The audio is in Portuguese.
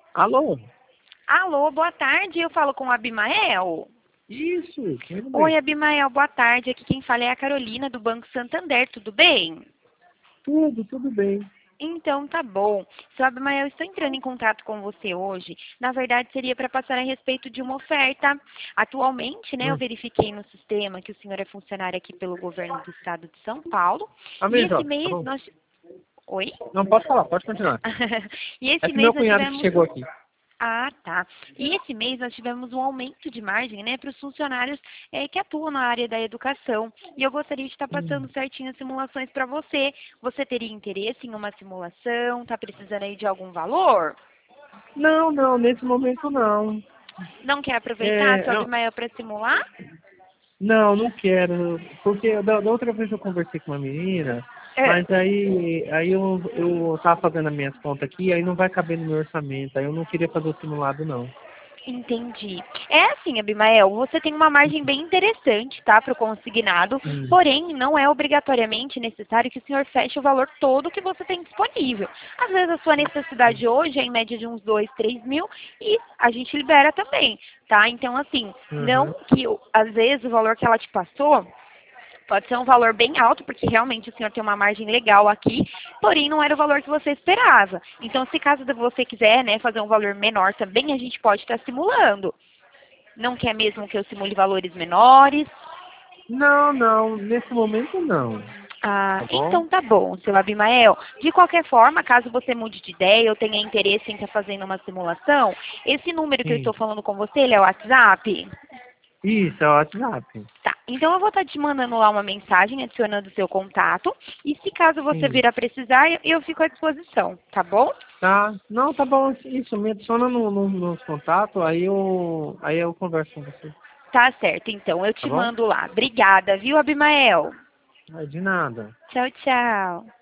Alô? Alô, boa tarde. Eu falo com o Abimael. Isso, tudo Oi, bem. Abimael, boa tarde. Aqui quem fala é a Carolina do Banco Santander, tudo bem? Tudo bem. Então tá bom. Seu Abimael, eu estou entrando em contato com você hoje. Na verdade, seria para passar a respeito de uma oferta. Atualmente, né, eu Hum. verifiquei no sistema que o senhor é funcionário aqui pelo governo do estado de São Paulo. E esse Jota, tá mês bom? nós. Oi? Não, pode falar, pode continuar. E É esse que meu mês nós cunhado que tivemos. chegou aqui. Ah, tá. E esse mês nós tivemos um aumento de margem, né, para os funcionários que atuam na área da educação. E eu gostaria de estar passando certinho as simulações para você. Você teria interesse em uma simulação? Está precisando aí de algum valor? Não, nesse momento não. Não quer aproveitar a É, sua Abimael para simular? não quero. Porque da outra vez eu conversei com uma menina, É. mas aí eu tava fazendo as minhas contas aqui, aí não vai caber no meu orçamento. Aí eu não queria fazer o simulado, não. Entendi. É assim, Abimael, você tem uma margem bem interessante, tá, para o consignado, Hum. porém, não é obrigatoriamente necessário que o senhor feche o valor todo que você tem disponível. Às vezes a sua necessidade hoje é em média de uns 2, 3 mil e a gente libera também, tá? Então, assim, não Uhum. que às vezes o valor que ela te passou pode ser um valor bem alto, porque realmente o senhor tem uma margem legal aqui, porém não era o valor que você esperava. Então, se caso você quiser, né, fazer um valor menor também, a gente pode estar simulando. Não quer mesmo que eu simule valores menores? Não, nesse momento não. Ah, Tá bom? então tá bom, seu Abimael. De qualquer forma, caso você mude de ideia ou tenha interesse em estar fazendo uma simulação, esse número que eu Sim. estou falando com você, ele é o WhatsApp? Isso, é o WhatsApp. Tá, então eu vou estar te mandando lá uma mensagem adicionando o seu contato e se caso você Sim. vir a precisar, eu fico à disposição, tá bom? Tá? Não, tá bom. Isso, me adiciona nos contatos, aí eu converso com você. Tá certo, então eu Tá te bom? mando lá. Obrigada, viu, Abimael? De nada. Tchau, tchau.